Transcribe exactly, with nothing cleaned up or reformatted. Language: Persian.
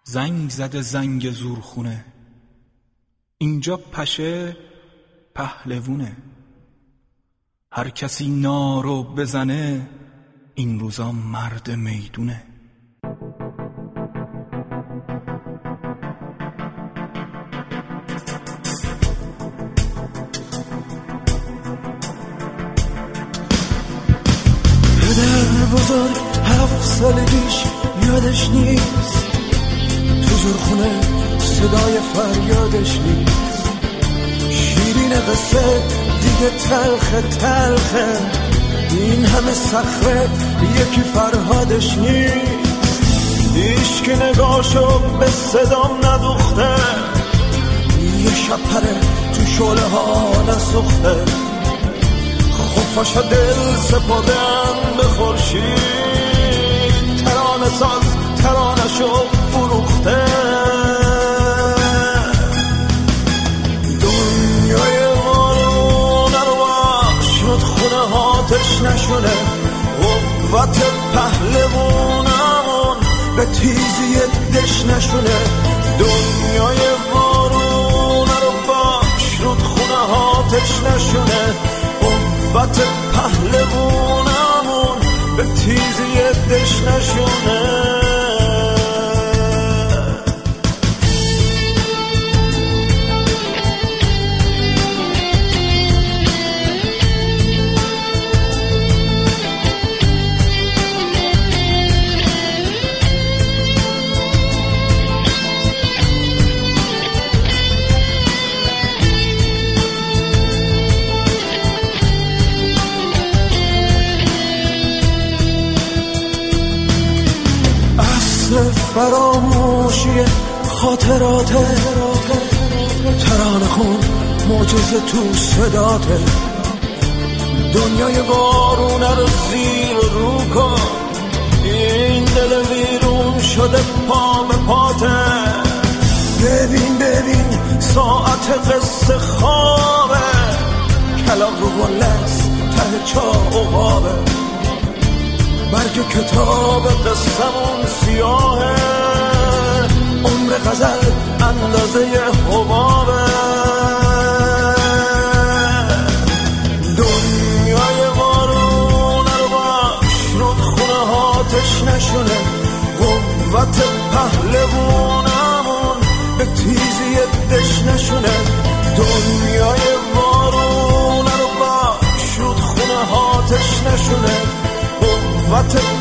زنگ زده زنگ زورخونه، اینجا پشه پهلوونه. هر کسی نارو بزنه این روزا مرد میدونه. پدر بزرگ هفت سالگیش یادش نیست، تو زورخونه صدای فریادش نیست. شیرین قصه دیگه تلخه تلخه، این همه صخره یکی فرهادش نیست. هیچ که نگاهشو به صدام ندوخته، یه شب پره تو شعله ها نسوخته. خفاشا دل سپردن به خورشید، ترانه ساز ترانه‌شو فروخته. دنیای وارونه رو شد خونه هاتش نشونه، قوت پهلوونمون به تیزی دش نشونه. دنیای وارونه رو شد خونه هاتش نشونه، قوت پهلوونمون به تیزی دش نشونه. فراموشی خاطراته، ترانه خون معجزه تو صداته. دنیای وارونه رو زیر رو کن، این دل ویرون شده پا به پاته. ببین ببین ساعت قصه خوابه، کلاغ رو گلست ته چاه و غابه. برگ کتاب قصمون سیاهه، عمر غزل اندازه حبابه. دنیای وارونه رو باش رودخونه هاتش نشونه، قوت پهلوونمون به تیزی دش نشونه. دنیای وارونه رو باش رودخونه هاتش نشونه، قوت